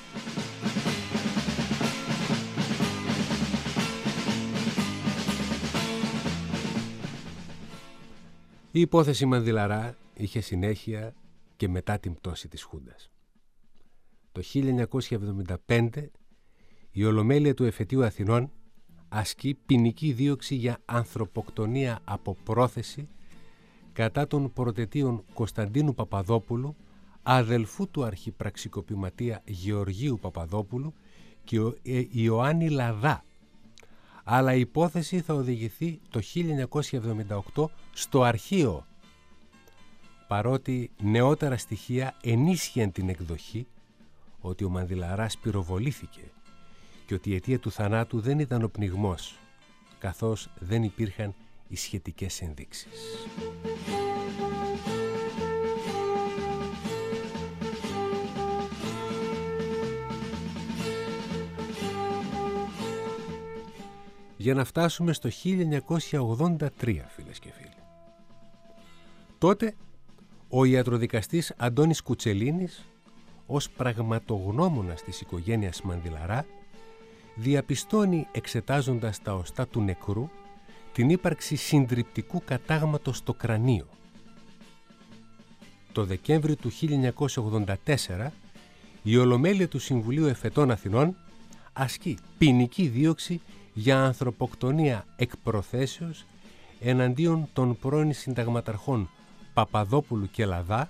Speaker 1: Η υπόθεση Μανδυλαρά είχε συνέχεια και μετά την πτώση της Χούντας. Το 1975 η Ολομέλεια του Εφετείου Αθηνών ασκεί ποινική δίωξη για ανθρωποκτονία από πρόθεση κατά των πρωτετίων Κωνσταντίνου Παπαδόπουλου, αδελφού του αρχιπραξικοπηματία Γεωργίου Παπαδόπουλου και Ιωάννη Λαδά, αλλά η υπόθεση θα οδηγηθεί το 1978 στο αρχείο, παρότι νεότερα στοιχεία ενίσχυαν την εκδοχή ότι ο Μανδυλαράς πυροβολήθηκε και ότι η αιτία του θανάτου δεν ήταν ο πνιγμός, καθώς δεν υπήρχαν οι σχετικές ενδείξεις. Για να φτάσουμε στο 1983, φίλες και φίλοι. Τότε ο ιατροδικαστής Αντώνης Κουτσελίνης, ως πραγματογνώμονας της οικογένειας Μανδυλαρά, διαπιστώνει, εξετάζοντας τα οστά του νεκρού, την ύπαρξη συντριπτικού κατάγματος στο κρανίο. Το Δεκέμβριο του 1984 η Ολομέλεια του Συμβουλίου Εφετών Αθηνών ασκεί ποινική δίωξη για ανθρωποκτονία εκ προθέσεως εναντίον των πρώην συνταγματαρχών Παπαδόπουλου και Λαδά,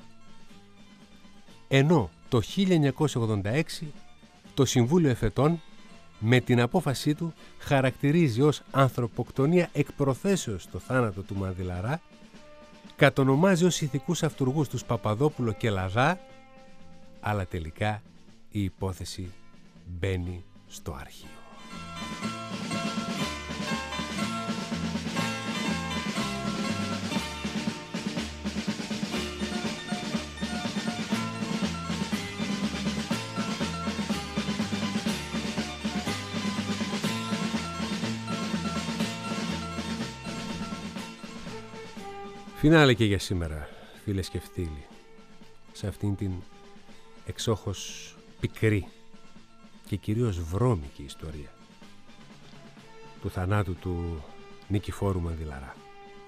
Speaker 1: ενώ το 1986 το Συμβούλιο Εφετών με την απόφασή του χαρακτηρίζει ως ανθρωποκτονία εκ προθέσεως το θάνατο του Μανδυλαρά, κατονομάζει ως ηθικούς αυτουργούς τους Παπαδόπουλο και Λαδά, αλλά τελικά η υπόθεση μπαίνει στο αρχείο. Φινάλε και για σήμερα, φίλες και φίλοι, σε αυτήν την εξόχως πικρή και κυρίως βρώμικη ιστορία. του θανάτου του Νικηφόρου Μανδυλαρά.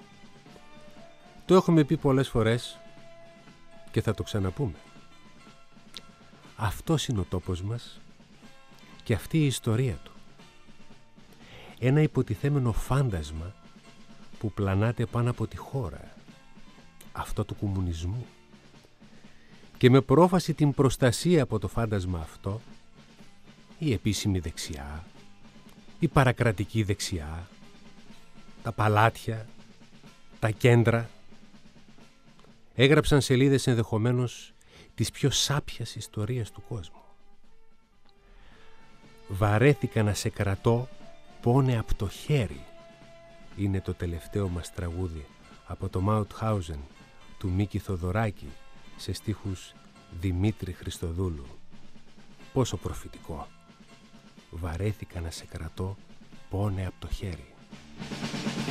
Speaker 1: Το έχουμε πει πολλές φορές και θα το ξαναπούμε. Αυτός είναι ο τόπος μας και αυτή η ιστορία του. Ένα υποτιθέμενο φάντασμα που πλανάται πάνω από τη χώρα, αυτό του κομμουνισμού. Και με πρόφαση την προστασία από το φάντασμα αυτό, η επίσημη δεξιά, η παρακρατική δεξιά, τα παλάτια, τα κέντρα, έγραψαν σελίδες ενδεχομένως της πιο σάπιας ιστορίας του κόσμου. «Βαρέθηκα να σε κρατώ, πόνε απ' το χέρι» είναι το τελευταίο μας τραγούδι από το Μάουτχάουζεν του Μίκη Θοδωράκη σε στίχους Δημήτρη Χριστοδούλου. Πόσο προφητικό. «Βαρέθηκα να σε κρατώ, πόνε απ' το χέρι».